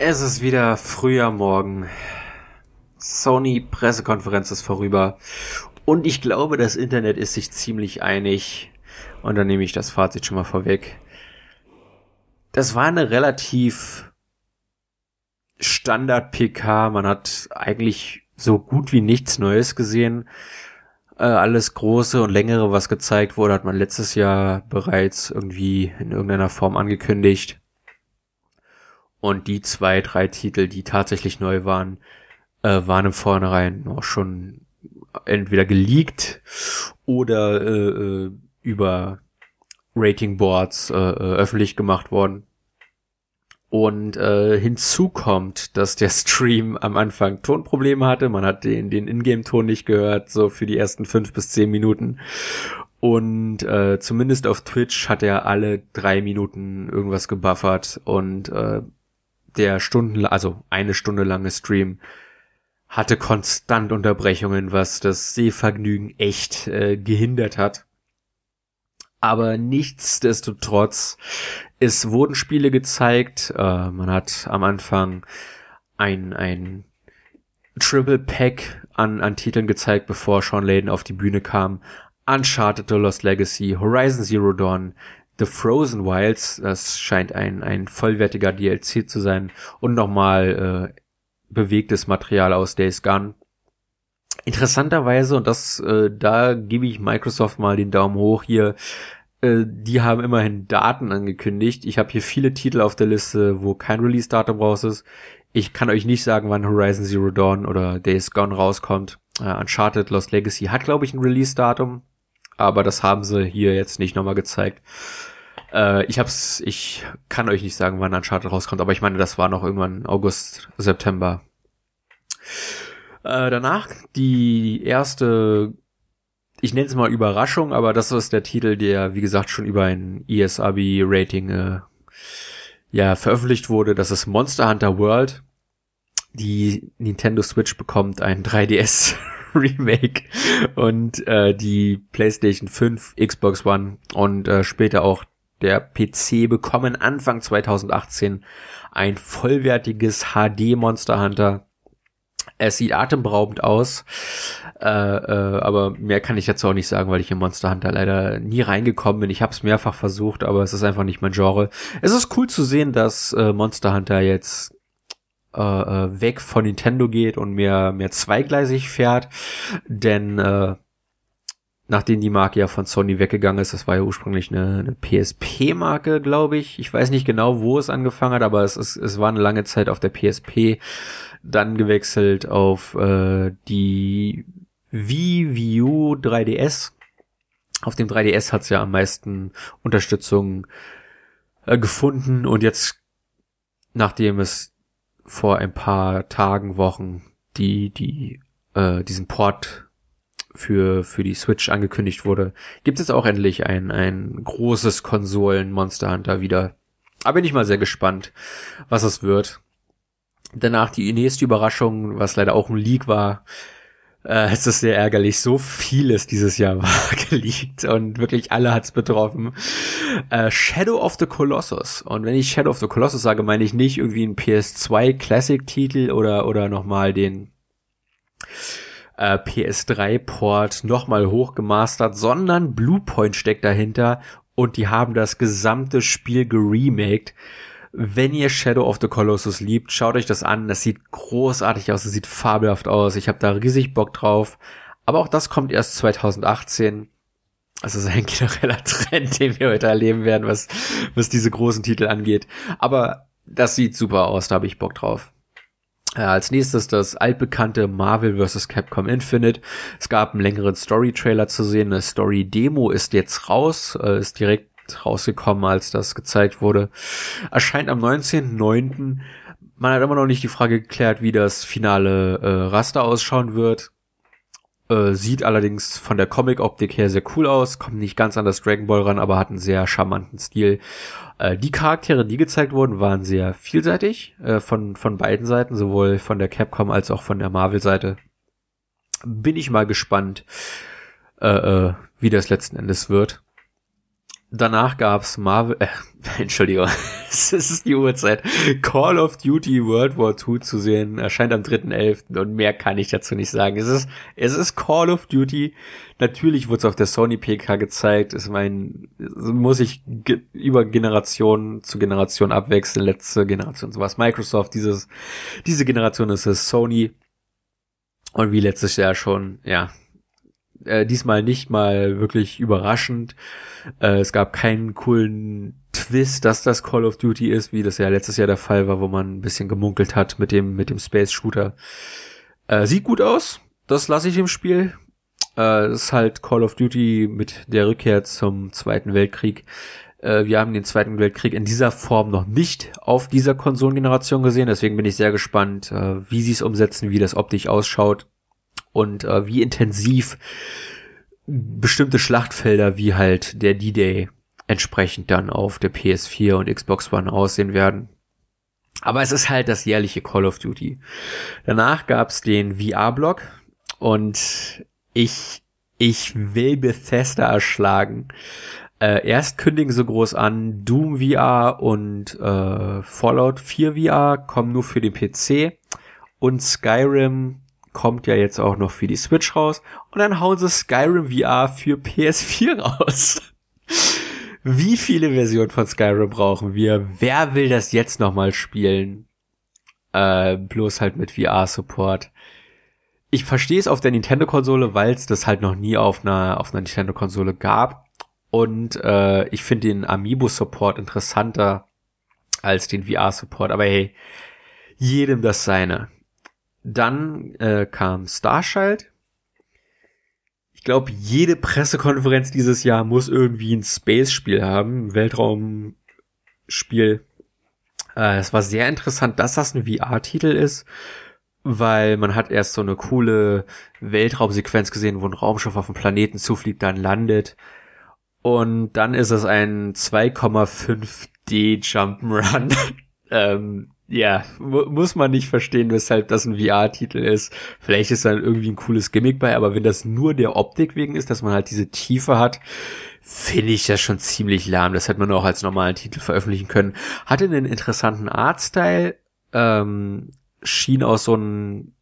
Es ist wieder früh am Morgen. Sony-Pressekonferenz ist vorüber. Und ich glaube, das Internet ist sich ziemlich einig. Und dann nehme ich das Fazit schon mal vorweg. Das war eine relativ Standard-PK. Man hat eigentlich so gut wie nichts Neues gesehen. Alles Große und Längere, was gezeigt wurde, hat man letztes Jahr bereits irgendwie in irgendeiner Form angekündigt. Und die 2, 3 Titel, die tatsächlich neu waren, waren im Vornherein auch schon entweder geleakt oder über Ratingboards öffentlich gemacht worden. Und hinzu kommt, dass der Stream am Anfang Tonprobleme hatte. Man hat den Ingame-Ton nicht gehört, so für die ersten 5 bis 10 Minuten. Und zumindest auf Twitch hat er alle 3 Minuten irgendwas gebuffert. Und der eine Stunde lange Stream hatte konstant Unterbrechungen, was das Sehvergnügen echt gehindert hat. Aber nichtsdestotrotz, es wurden Spiele gezeigt. Man hat am Anfang ein Triple Pack an Titeln gezeigt, bevor Sean Layden auf die Bühne kam. Uncharted: The Lost Legacy, Horizon Zero Dawn, The Frozen Wilds, das scheint ein vollwertiger DLC zu sein, und nochmal bewegtes Material aus Days Gone. Interessanterweise, und da gebe ich Microsoft mal den Daumen hoch hier, die haben immerhin Daten angekündigt. Ich habe hier viele Titel auf der Liste, wo kein Release-Datum raus ist. Ich kann euch nicht sagen, wann Horizon Zero Dawn oder Days Gone rauskommt. Uncharted: Lost Legacy hat, glaube ich, ein Release-Datum, aber das haben sie hier jetzt nicht nochmal gezeigt. Ich kann euch nicht sagen, wann Uncharted rauskommt, aber ich meine, das war noch irgendwann August, September. Danach die erste, ich nenne es mal Überraschung, aber das ist der Titel, der, wie gesagt, schon über ein ESRB-Rating veröffentlicht wurde. Das ist Monster Hunter World. Die Nintendo Switch bekommt ein 3DS Remake und die PlayStation 5, Xbox One und später auch der PC bekommen Anfang 2018 ein vollwertiges HD Monster Hunter. Es sieht atemberaubend aus, aber mehr kann ich dazu auch nicht sagen, weil ich in Monster Hunter leider nie reingekommen bin. Ich habe es mehrfach versucht, aber es ist einfach nicht mein Genre. Es ist cool zu sehen, dass Monster Hunter jetzt weg von Nintendo geht und mehr zweigleisig fährt, denn nachdem die Marke ja von Sony weggegangen ist, das war ja ursprünglich eine PSP-Marke, glaube ich. Ich weiß nicht genau, wo es angefangen hat, aber es war eine lange Zeit auf der PSP, dann gewechselt auf die Wii U 3DS. Auf dem 3DS hat es ja am meisten Unterstützung gefunden, und jetzt, nachdem es vor ein paar Tagen, Wochen diesen Port für die Switch angekündigt wurde, gibt es auch endlich ein großes Konsolen-Monster Hunter wieder. Aber bin ich mal sehr gespannt, was es wird. Danach die nächste Überraschung, was leider auch ein Leak war. Es ist sehr ärgerlich, so vieles dieses Jahr war geleakt und wirklich alle hat's betroffen. Shadow of the Colossus. Und wenn ich Shadow of the Colossus sage, meine ich nicht irgendwie einen PS2 Classic-Titel oder nochmal den PS3-Port nochmal hochgemastert, sondern Bluepoint steckt dahinter und die haben das gesamte Spiel geremaked. Wenn ihr Shadow of the Colossus liebt, schaut euch das an. Das sieht großartig aus, es sieht fabelhaft aus. Ich habe da riesig Bock drauf. Aber auch das kommt erst 2018. Das ist ein genereller Trend, den wir heute erleben werden, was diese großen Titel angeht. Aber das sieht super aus, da habe ich Bock drauf. Als nächstes das altbekannte Marvel vs. Capcom Infinite. Es gab einen längeren Story-Trailer zu sehen. Eine Story-Demo ist jetzt raus, ist direkt rausgekommen, als das gezeigt wurde. Erscheint am 19.09. Man hat immer noch nicht die Frage geklärt, wie das finale Raster ausschauen wird. Sieht allerdings von der Comic-Optik her sehr cool aus, kommt nicht ganz an das Dragon Ball ran, aber hat einen sehr charmanten Stil. Die Charaktere, die gezeigt wurden, waren sehr vielseitig, von beiden Seiten, sowohl von der Capcom als auch von der Marvel-Seite. Bin ich mal gespannt, wie das letzten Endes wird. Danach gab's Entschuldigung, es ist die Uhrzeit. Call of Duty World War II zu sehen, erscheint am 3.11. und mehr kann ich dazu nicht sagen. Es ist Call of Duty. Natürlich wurde es auf der Sony PK gezeigt. Muss ich über Generation zu Generation abwechseln. Letzte Generation sowas Microsoft, diese Generation ist es Sony. Und wie letztes Jahr schon, ja, diesmal nicht mal wirklich überraschend. Es gab keinen coolen Twist, dass das Call of Duty ist, wie das ja letztes Jahr der Fall war, wo man ein bisschen gemunkelt hat mit dem Space Shooter. Sieht gut aus, das lasse ich im Spiel. Das ist halt Call of Duty mit der Rückkehr zum Zweiten Weltkrieg. Wir haben den Zweiten Weltkrieg in dieser Form noch nicht auf dieser Konsolengeneration gesehen, deswegen bin ich sehr gespannt, wie sie es umsetzen, wie das optisch ausschaut. Und wie intensiv bestimmte Schlachtfelder wie halt der D-Day entsprechend dann auf der PS4 und Xbox One aussehen werden. Aber es ist halt das jährliche Call of Duty. Danach gab's den VR-Block und ich will Bethesda erschlagen. Erst kündigen sie groß an, Doom VR und Fallout 4 VR kommen nur für den PC und Skyrim kommt ja jetzt auch noch für die Switch raus und dann hauen sie Skyrim VR für PS4 raus. Wie viele Versionen von Skyrim brauchen wir? Wer will das jetzt nochmal spielen? Bloß halt mit VR-Support. Ich verstehe es auf der Nintendo-Konsole, weil es das halt noch nie auf einer Nintendo-Konsole gab. Und ich finde den Amiibo-Support interessanter als den VR-Support. Aber hey, jedem das seine. Dann kam Starchild. Ich glaube, jede Pressekonferenz dieses Jahr muss irgendwie ein Space-Spiel haben, ein Weltraumspiel. Es war sehr interessant, dass das ein VR-Titel ist, weil man hat erst so eine coole Weltraumsequenz gesehen, wo ein Raumschiff auf dem Planeten zufliegt, dann landet. Und dann ist es ein 2,5D Jump'n'Run. Ja, muss man nicht verstehen, weshalb das ein VR-Titel ist. Vielleicht ist dann irgendwie ein cooles Gimmick bei, aber wenn das nur der Optik wegen ist, dass man halt diese Tiefe hat, finde ich das schon ziemlich lahm. Das hätte man auch als normalen Titel veröffentlichen können. Hatte einen interessanten Artstyle, schien aus so einem,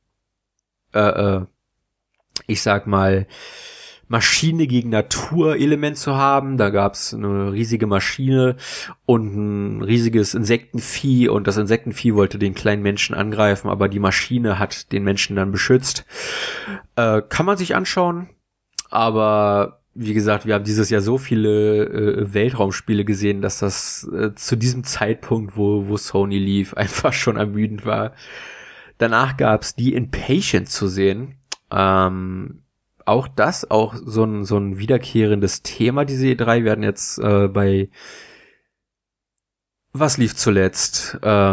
ich sag mal, Maschine gegen Natur-Element zu haben. Da gab's eine riesige Maschine und ein riesiges Insektenvieh und das Insektenvieh wollte den kleinen Menschen angreifen, aber die Maschine hat den Menschen dann beschützt. Kann man sich anschauen, aber wie gesagt, wir haben dieses Jahr so viele Weltraumspiele gesehen, dass das zu diesem Zeitpunkt, wo Sony lief, einfach schon ermüdend war. Danach gab's die Impatient zu sehen. Auch so ein wiederkehrendes Thema, diese E3. Wir hatten jetzt bei was lief zuletzt?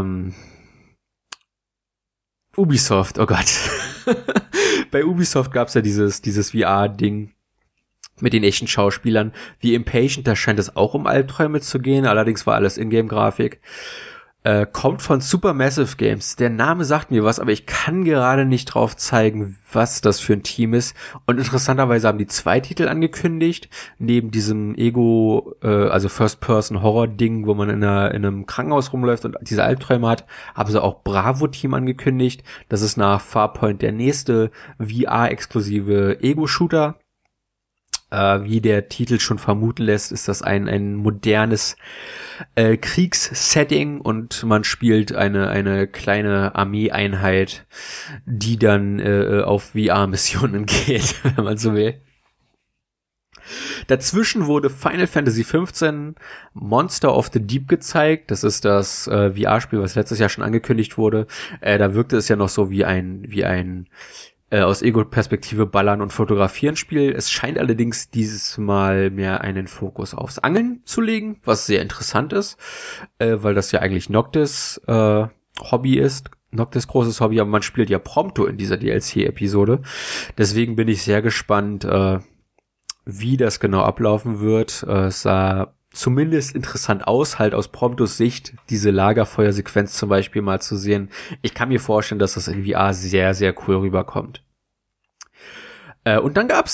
Ubisoft, oh Gott. Bei Ubisoft gab's ja dieses VR-Ding mit den echten Schauspielern. Wie Impatient, da scheint es auch um Albträume zu gehen, allerdings war alles Ingame-Grafik. Kommt von Supermassive Games. Der Name sagt mir was, aber ich kann gerade nicht drauf zeigen, was das für ein Team ist. Und interessanterweise haben die 2 Titel angekündigt, neben diesem also First-Person-Horror-Ding, wo man in einem Krankenhaus rumläuft und diese Albträume hat, haben sie auch Bravo-Team angekündigt. Das ist nach Farpoint der nächste VR-exklusive Ego-Shooter. Wie der Titel schon vermuten lässt, ist das ein modernes Kriegssetting und man spielt eine kleine Armeeeinheit, die dann auf VR-Missionen geht, wenn man so will. Dazwischen wurde Final Fantasy XV Monster of the Deep gezeigt. Das ist das VR-Spiel, was letztes Jahr schon angekündigt wurde. Da wirkte es ja noch so wie ein aus Ego-Perspektive ballern und fotografieren Spiel. Es scheint allerdings dieses Mal mehr einen Fokus aufs Angeln zu legen, was sehr interessant ist, weil das ja eigentlich Noctis Hobby ist. Noctis großes Hobby, aber man spielt ja Prompto in dieser DLC-Episode. Deswegen bin ich sehr gespannt, wie das genau ablaufen wird. Es sah zumindest interessant aus, halt aus Promptos Sicht, diese Lagerfeuersequenz zum Beispiel mal zu sehen. Ich kann mir vorstellen, dass das in VR sehr, sehr cool rüberkommt. Und dann gab's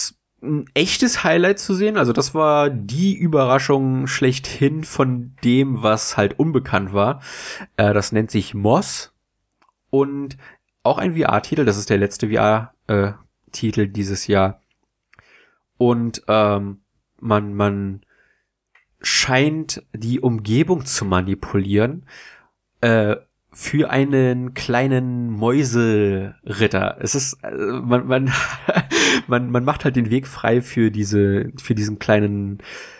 ein echtes Highlight zu sehen. Also das war die Überraschung schlechthin von dem, was halt unbekannt war. Das nennt sich Moss und auch ein VR-Titel. Das ist der letzte VR-Titel dieses Jahr. Und man scheint die Umgebung zu manipulieren für einen kleinen Mäuseritter. Es ist man macht halt den Weg frei für diesen kleinen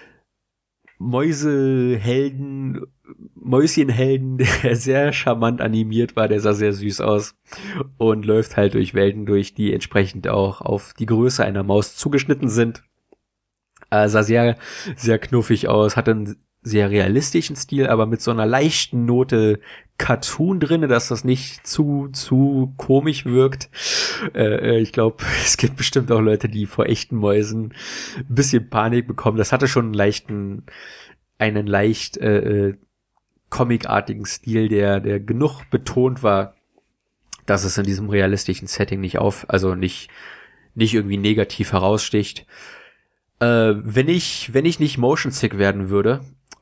Mäuschenhelden, der sehr charmant animiert war, der sah sehr süß aus und läuft halt durch Welten durch, die entsprechend auch auf die Größe einer Maus zugeschnitten sind. Sah sehr, sehr knuffig aus, hatte einen sehr realistischen Stil, aber mit so einer leichten Note Cartoon drinne, dass das nicht zu komisch wirkt. Ich glaube, es gibt bestimmt auch Leute, die vor echten Mäusen ein bisschen Panik bekommen. Das hatte schon einen leicht comicartigen Stil, der genug betont war, dass es in diesem realistischen Setting nicht irgendwie negativ heraussticht. Wenn ich nicht motion sick werden würde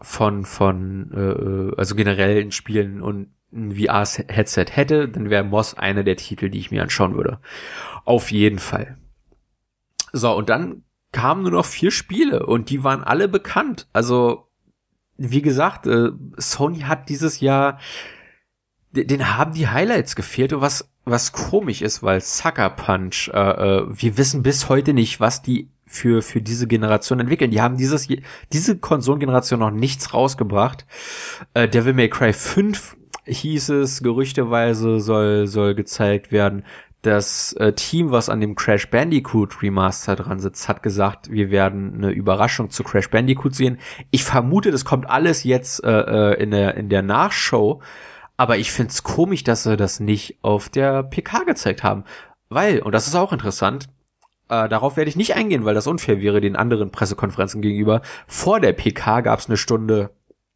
also generell in Spielen und ein VR-Headset hätte, dann wäre Moss einer der Titel, die ich mir anschauen würde. Auf jeden Fall. So, und dann kamen nur noch 4 Spiele und die waren alle bekannt. Also, wie gesagt, Sony hat dieses Jahr, denen haben die Highlights gefehlt, und was komisch ist, weil Sucker Punch, wir wissen bis heute nicht, was die für diese Generation entwickeln. Die haben diese Konsolengeneration noch nichts rausgebracht. Devil May Cry 5 hieß es, gerüchteweise soll gezeigt werden. Das Team, was an dem Crash Bandicoot Remaster dran sitzt, hat gesagt, wir werden eine Überraschung zu Crash Bandicoot sehen. Ich vermute, das kommt alles jetzt in der Nachshow, aber ich find's komisch, dass sie das nicht auf der PK gezeigt haben. Weil, und das ist auch interessant, darauf werde ich nicht eingehen, weil das unfair wäre den anderen Pressekonferenzen gegenüber. Vor der PK gab es eine Stunde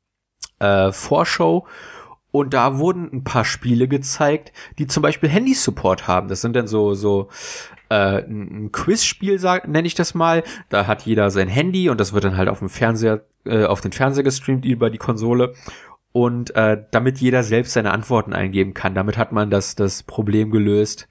Vorschau und da wurden ein paar Spiele gezeigt, die zum Beispiel Handy-Support haben. Das sind dann so ein Quizspiel, nenne ich das mal. Da hat jeder sein Handy und das wird dann halt auf den Fernseher gestreamt über die Konsole. Und damit jeder selbst seine Antworten eingeben kann. Damit hat man das Problem gelöst,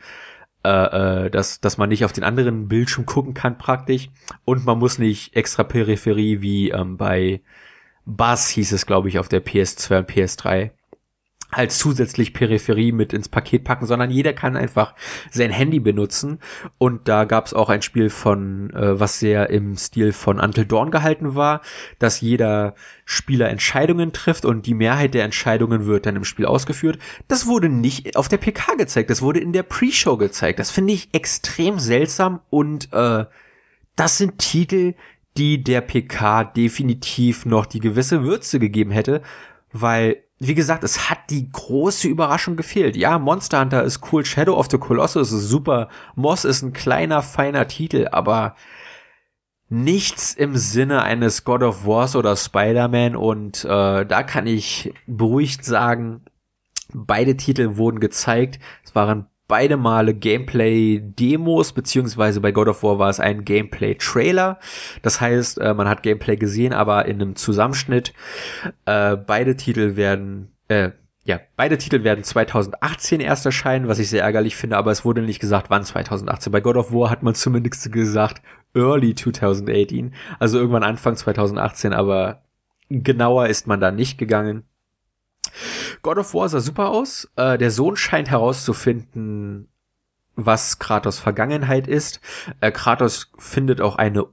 dass man nicht auf den anderen Bildschirm gucken kann praktisch und man muss nicht extra Peripherie wie bei Buzz hieß es, glaube ich, auf der PS2 und PS3 als zusätzlich Peripherie mit ins Paket packen, sondern jeder kann einfach sein Handy benutzen. Und da gab es auch ein Spiel von, was sehr im Stil von Until Dawn gehalten war, dass jeder Spieler Entscheidungen trifft und die Mehrheit der Entscheidungen wird dann im Spiel ausgeführt. Das wurde nicht auf der PK gezeigt, das wurde in der Pre-Show gezeigt. Das finde ich extrem seltsam und das sind Titel, die der PK definitiv noch die gewisse Würze gegeben hätte, weil wie gesagt, es hat die große Überraschung gefehlt. Ja, Monster Hunter ist cool, Shadow of the Colossus ist super, Moss ist ein kleiner, feiner Titel, aber nichts im Sinne eines God of Wars oder Spider-Man und da kann ich beruhigt sagen, beide Titel wurden gezeigt. Es waren beide Male Gameplay-Demos, beziehungsweise bei God of War war es ein Gameplay-Trailer. Das heißt, man hat Gameplay gesehen, aber in einem Zusammenschnitt. Beide Titel werden 2018 erst erscheinen, was ich sehr ärgerlich finde, aber es wurde nicht gesagt, wann 2018. Bei God of War hat man zumindest gesagt, early 2018, also irgendwann Anfang 2018, aber genauer ist man da nicht gegangen. God of War sah super aus. Der Sohn scheint herauszufinden, was Kratos Vergangenheit ist. Kratos findet auch eine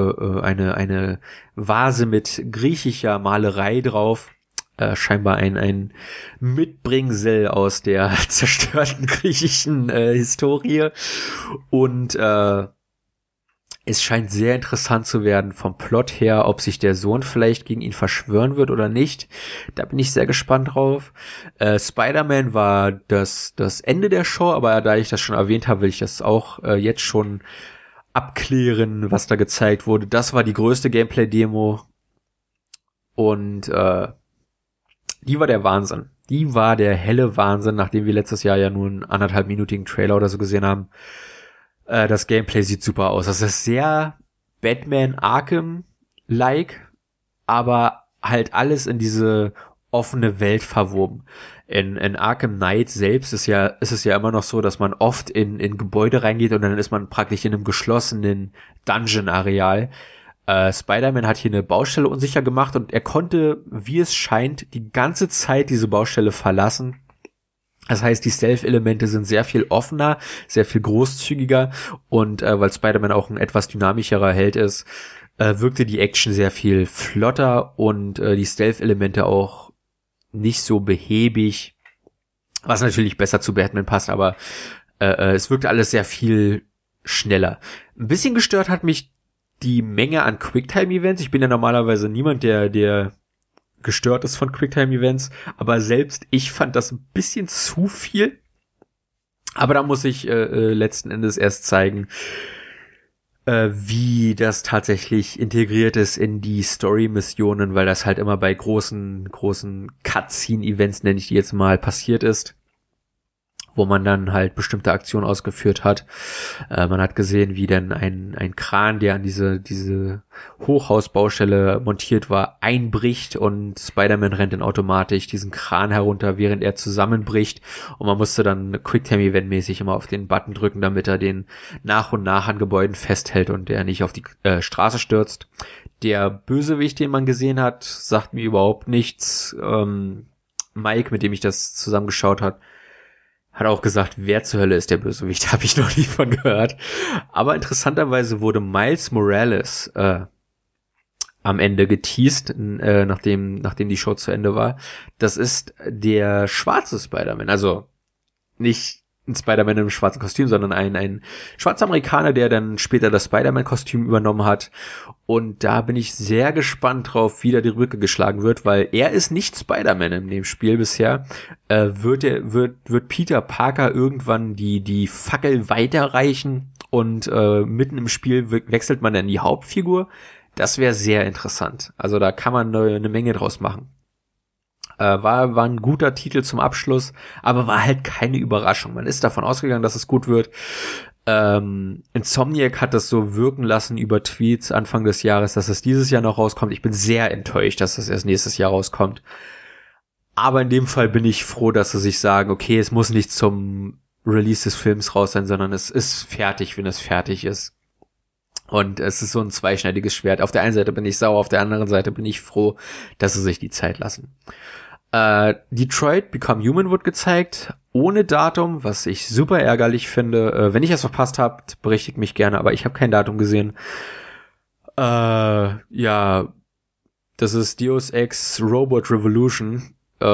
Vase mit griechischer Malerei drauf. Scheinbar ein Mitbringsel aus der zerstörten griechischen Historie. Und es scheint sehr interessant zu werden vom Plot her, ob sich der Sohn vielleicht gegen ihn verschwören wird oder nicht. Da bin ich sehr gespannt drauf. Spider-Man war das Ende der Show, aber da ich das schon erwähnt habe, will ich das auch jetzt schon abklären, was da gezeigt wurde. Das war die größte Gameplay-Demo und die war der Wahnsinn. Die war der helle Wahnsinn, nachdem wir letztes Jahr ja nur einen 1,5-minütigen Trailer oder so gesehen haben. Das Gameplay sieht super aus. Das ist sehr Batman Arkham-like, aber halt alles in diese offene Welt verwoben. In Arkham Knight selbst ist es ja immer noch so, dass man oft in Gebäude reingeht und dann ist man praktisch in einem geschlossenen Dungeon-Areal. Spider-Man hat hier eine Baustelle unsicher gemacht und er konnte, wie es scheint, die ganze Zeit diese Baustelle verlassen. Das heißt, die Stealth-Elemente sind sehr viel offener, sehr viel großzügiger und weil Spider-Man auch ein etwas dynamischerer Held ist, wirkte die Action sehr viel flotter und die Stealth-Elemente auch nicht so behäbig, was natürlich besser zu Batman passt, aber es wirkte alles sehr viel schneller. Ein bisschen gestört hat mich die Menge an Quicktime-Events. Ich bin ja normalerweise niemand, der gestört ist von Quicktime-Events, aber selbst ich fand das ein bisschen zu viel. Aber da muss ich letzten Endes erst zeigen, wie das tatsächlich integriert ist in die Story-Missionen, weil das halt immer bei großen Cutscene-Events, nenne ich die jetzt mal, passiert ist, wo man dann halt bestimmte Aktionen ausgeführt hat. Man hat gesehen, wie dann ein Kran, der an diese Hochhausbaustelle montiert war, einbricht und Spider-Man rennt dann automatisch diesen Kran herunter, während er zusammenbricht und man musste dann Quicktime-Event-mäßig immer auf den Button drücken, damit er den nach und nach an Gebäuden festhält und der nicht auf die Straße stürzt. Der Bösewicht, den man gesehen hat, sagt mir überhaupt nichts. Mike, mit dem ich das zusammengeschaut habe, hat auch gesagt, wer zur Hölle ist der Bösewicht? Habe ich noch nie von gehört. Aber interessanterweise wurde Miles Morales am Ende geteased, nachdem die Show zu Ende war. Das ist der schwarze Spider-Man. Also nicht ein Spider-Man im schwarzen Kostüm, sondern ein schwarzer Amerikaner, der dann später das Spider-Man-Kostüm übernommen hat. Und da bin ich sehr gespannt drauf, wie da die Brücke geschlagen wird, weil er ist nicht Spider-Man in dem Spiel bisher. Wird Peter Parker irgendwann die Fackel weiterreichen und mitten im Spiel wechselt man dann die Hauptfigur? Das wäre sehr interessant. Also da kann man eine Menge draus machen. War ein guter Titel zum Abschluss, aber war halt keine Überraschung. Man ist davon ausgegangen, dass es gut wird. Insomniac hat das so wirken lassen über Tweets Anfang des Jahres, dass es dieses Jahr noch rauskommt. Ich bin sehr enttäuscht, dass es erst nächstes Jahr rauskommt. Aber in dem Fall bin ich froh, dass sie sich sagen, okay, es muss nicht zum Release des Films raus sein, sondern es ist fertig, wenn es fertig ist. Und es ist so ein zweischneidiges Schwert. Auf der einen Seite bin ich sauer, auf der anderen Seite bin ich froh, dass sie sich die Zeit lassen. Detroit Become Human wird gezeigt, ohne Datum, was ich super ärgerlich finde. Wenn ich es verpasst habt, berichtigt mich gerne, aber ich habe kein Datum gesehen. Ja, das ist Deus Ex Robot Revolution.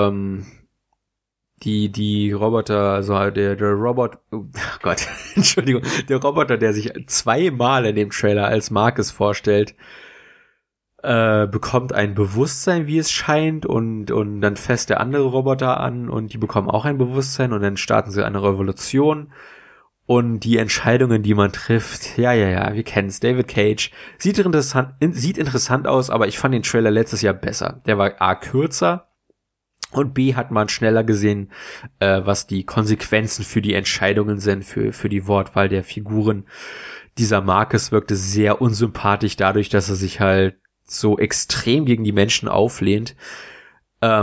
Die Roboter, also der Robot, oh Gott, Entschuldigung, der Roboter, der sich zweimal in dem Trailer als Marcus vorstellt, bekommt ein Bewusstsein, wie es scheint, und dann fasst der andere Roboter an und die bekommen auch ein Bewusstsein und dann starten sie eine Revolution und die Entscheidungen, die man trifft, ja, wir kennen's, David Cage, sieht interessant aus, aber ich fand den Trailer letztes Jahr besser. Der war A, kürzer und B, hat man schneller gesehen, was die Konsequenzen für die Entscheidungen sind, für die Wortwahl der Figuren. Dieser Marcus wirkte sehr unsympathisch dadurch, dass er sich halt so extrem gegen die Menschen auflehnt. Ja,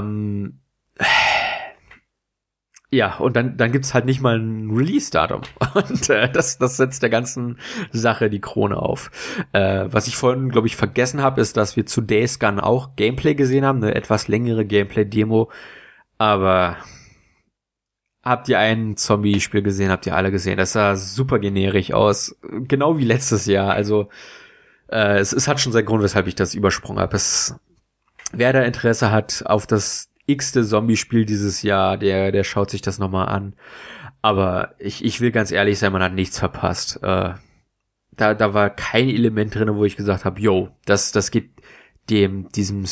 und dann gibt's halt nicht mal ein Release-Datum. Und das setzt der ganzen Sache die Krone auf. Was ich vorhin, glaube ich, vergessen habe, ist, dass wir zu Days Gone auch Gameplay gesehen haben, eine etwas längere Gameplay-Demo. Aber habt ihr ein Zombie-Spiel gesehen? Habt ihr alle gesehen? Das sah super generisch aus. Genau wie letztes Jahr. Also es hat schon seinen Grund, weshalb ich das übersprungen habe. Wer da Interesse hat auf das x-te Zombie-Spiel dieses Jahr, der schaut sich das nochmal an. Aber ich will ganz ehrlich sein, man hat nichts verpasst. Da war kein Element drin, wo ich gesagt habe, yo, das gibt diesem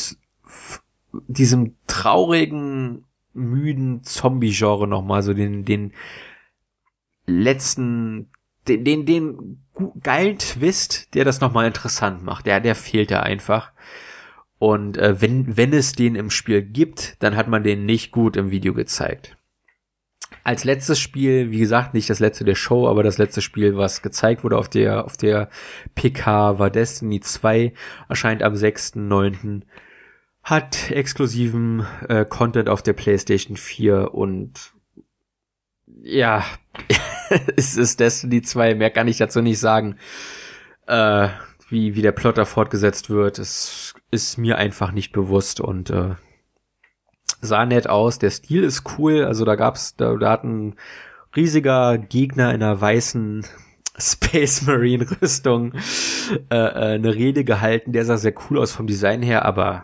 traurigen, müden Zombie-Genre nochmal so den letzten, den geilen Twist, der das nochmal interessant macht. Der fehlt da einfach. Und wenn es den im Spiel gibt, dann hat man den nicht gut im Video gezeigt. Als letztes Spiel, wie gesagt, nicht das letzte der Show, aber das letzte Spiel, was gezeigt wurde auf der PK, war Destiny 2, erscheint am 6.9., hat exklusiven Content auf der PlayStation 4 und ja, es ist Destiny 2, mehr kann ich dazu nicht sagen. Wie der Plot da fortgesetzt wird, es ist mir einfach nicht bewusst und sah nett aus, der Stil ist cool, also da hat ein riesiger Gegner in einer weißen Space Marine Rüstung eine Rede gehalten, der sah sehr cool aus vom Design her, aber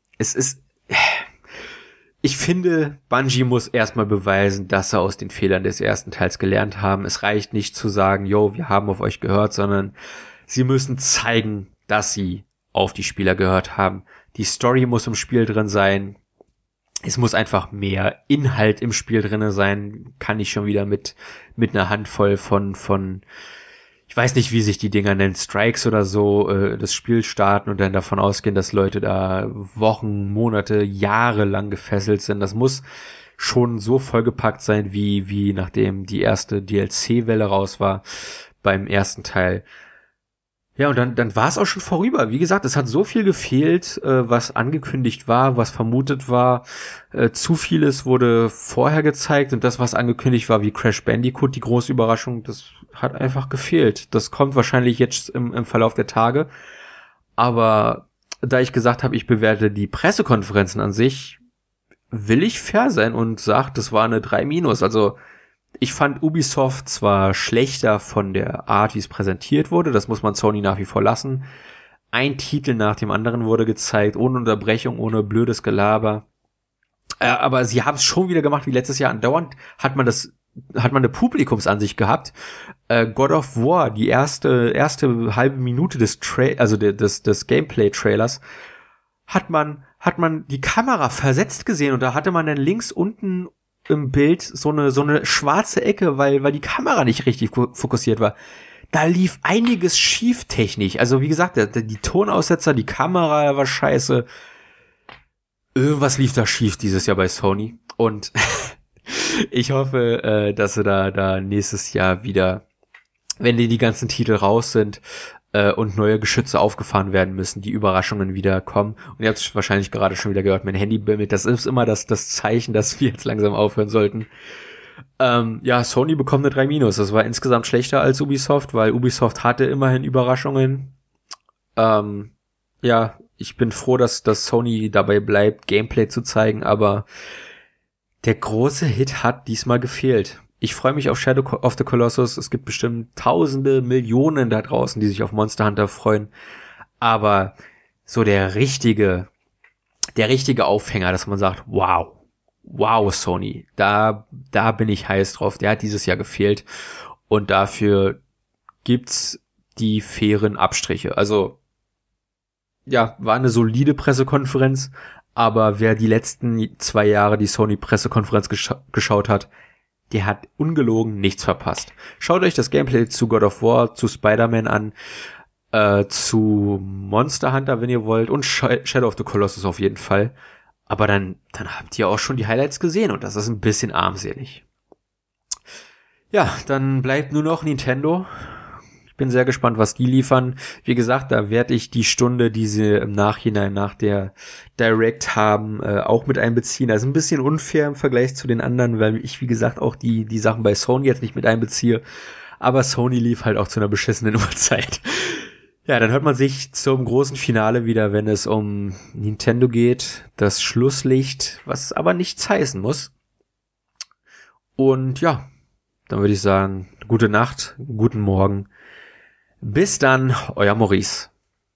ich finde, Bungie muss erstmal beweisen, dass sie aus den Fehlern des ersten Teils gelernt haben. Es reicht nicht zu sagen, yo, wir haben auf euch gehört, sondern sie müssen zeigen, dass sie auf die Spieler gehört haben. Die Story muss im Spiel drin sein. Es muss einfach mehr Inhalt im Spiel drinne sein. Kann ich schon wieder mit einer Handvoll von ich weiß nicht, wie sich die Dinger nennen, Strikes oder so, das Spiel starten und dann davon ausgehen, dass Leute da Wochen, Monate, Jahre lang gefesselt sind. Das muss schon so vollgepackt sein, wie nachdem die erste DLC-Welle raus war beim ersten Teil. Ja, und dann war es auch schon vorüber. Wie gesagt, es hat so viel gefehlt, was angekündigt war, was vermutet war. Zu vieles wurde vorher gezeigt und das, was angekündigt war, wie Crash Bandicoot, die große Überraschung, das hat einfach gefehlt. Das kommt wahrscheinlich jetzt im Verlauf der Tage. Aber da ich gesagt habe, ich bewerte die Pressekonferenzen an sich, will ich fair sein und sage, das war eine 3-. Also ich fand Ubisoft zwar schlechter von der Art, wie es präsentiert wurde, das muss man Sony nach wie vor lassen. Ein Titel nach dem anderen wurde gezeigt, ohne Unterbrechung, ohne blödes Gelaber. Aber sie haben es schon wieder gemacht wie letztes Jahr. Andauernd hat man eine Publikumsansicht gehabt. God of War, die erste halbe Minute des Gameplay-Trailers, hat man die Kamera versetzt gesehen und da hatte man dann links unten im Bild so eine schwarze Ecke, weil die Kamera nicht richtig fokussiert war. Da lief einiges schief technisch. Also wie gesagt, die Tonaussetzer, die Kamera war scheiße. Irgendwas lief da schief dieses Jahr bei Sony. Und ich hoffe, dass sie da nächstes Jahr wieder, wenn die ganzen Titel raus sind, und neue Geschütze aufgefahren werden müssen, die Überraschungen wieder kommen. Und ihr habt es wahrscheinlich gerade schon wieder gehört, mein Handy bimmelt. Das ist immer das Zeichen, dass wir jetzt langsam aufhören sollten. Ja, Sony bekommt eine 3-. Das war insgesamt schlechter als Ubisoft, weil Ubisoft hatte immerhin Überraschungen. Ja, ich bin froh, dass Sony dabei bleibt, Gameplay zu zeigen, aber der große Hit hat diesmal gefehlt. Ich freue mich auf Shadow of the Colossus. Es gibt bestimmt Tausende, Millionen da draußen, die sich auf Monster Hunter freuen. Aber so der richtige Aufhänger, dass man sagt, wow, Sony, da bin ich heiß drauf. Der hat dieses Jahr gefehlt. Und dafür gibt's die fairen Abstriche. Also, ja, war eine solide Pressekonferenz. Aber wer die letzten 2 Jahre die Sony-Pressekonferenz geschaut hat, der hat ungelogen nichts verpasst. Schaut euch das Gameplay zu God of War, zu Spider-Man an, zu Monster Hunter, wenn ihr wollt, und Shadow of the Colossus auf jeden Fall. Aber dann habt ihr auch schon die Highlights gesehen und das ist ein bisschen armselig. Ja, dann bleibt nur noch Nintendo. Ich bin sehr gespannt, was die liefern. Wie gesagt, da werde ich die Stunde, die sie im Nachhinein nach der Direct haben, auch mit einbeziehen. Das ist ein bisschen unfair im Vergleich zu den anderen, weil ich, wie gesagt, auch die Sachen bei Sony jetzt nicht mit einbeziehe. Aber Sony lief halt auch zu einer beschissenen Uhrzeit. Ja, dann hört man sich zum großen Finale wieder, wenn es um Nintendo geht. Das Schlusslicht, was aber nichts heißen muss. Und ja, dann würde ich sagen, gute Nacht, guten Morgen. Bis dann, euer Maurice.